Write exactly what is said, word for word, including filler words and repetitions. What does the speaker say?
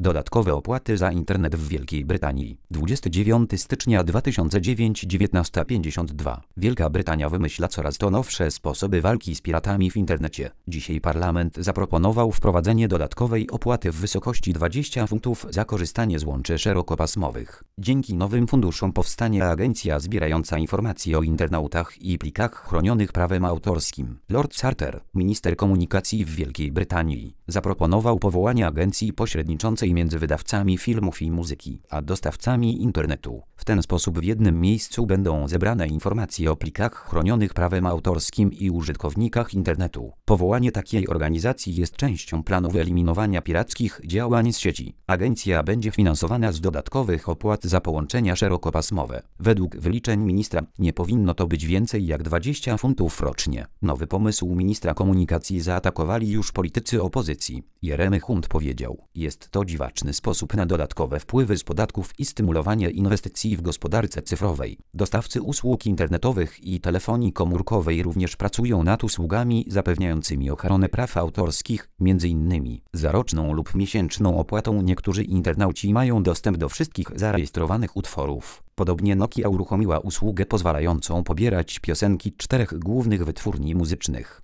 Dodatkowe opłaty za internet w Wielkiej Brytanii. dwudziestego dziewiątego stycznia dwa tysiące dziewiątego, dziewiętnasta pięćdziesiąt dwa. Wielka Brytania wymyśla coraz to nowsze sposoby walki z piratami w internecie. Dzisiaj parlament zaproponował wprowadzenie dodatkowej opłaty w wysokości dwadzieścia funtów za korzystanie z łączy szerokopasmowych. Dzięki nowym funduszom powstanie agencja zbierająca informacje o internautach i plikach chronionych prawem autorskim. Lord Sarter, minister komunikacji w Wielkiej Brytanii, zaproponował powołanie agencji pośredniczącej między wydawcami filmów i muzyki, a dostawcami internetu. W ten sposób w jednym miejscu będą zebrane informacje o plikach chronionych prawem autorskim i użytkownikach internetu. Powołanie takiej organizacji jest częścią planu wyeliminowania pirackich działań z sieci. Agencja będzie finansowana z dodatkowych opłat za połączenia szerokopasmowe. Według wyliczeń ministra nie powinno to być więcej jak dwadzieścia funtów rocznie. Nowy pomysł ministra komunikacji zaatakowali już politycy opozycji. Jeremy Hunt powiedział: jest to dziwaczny sposób na dodatkowe wpływy z podatków i stymulowanie inwestycji w gospodarce cyfrowej. Dostawcy usług internetowych i telefonii komórkowej również pracują nad usługami zapewniającymi ochronę praw autorskich, między innymi za roczną lub miesięczną opłatą niektórzy internauci mają dostęp do wszystkich zarejestrowanych utworów. Podobnie Nokia uruchomiła usługę pozwalającą pobierać piosenki czterech głównych wytwórni muzycznych.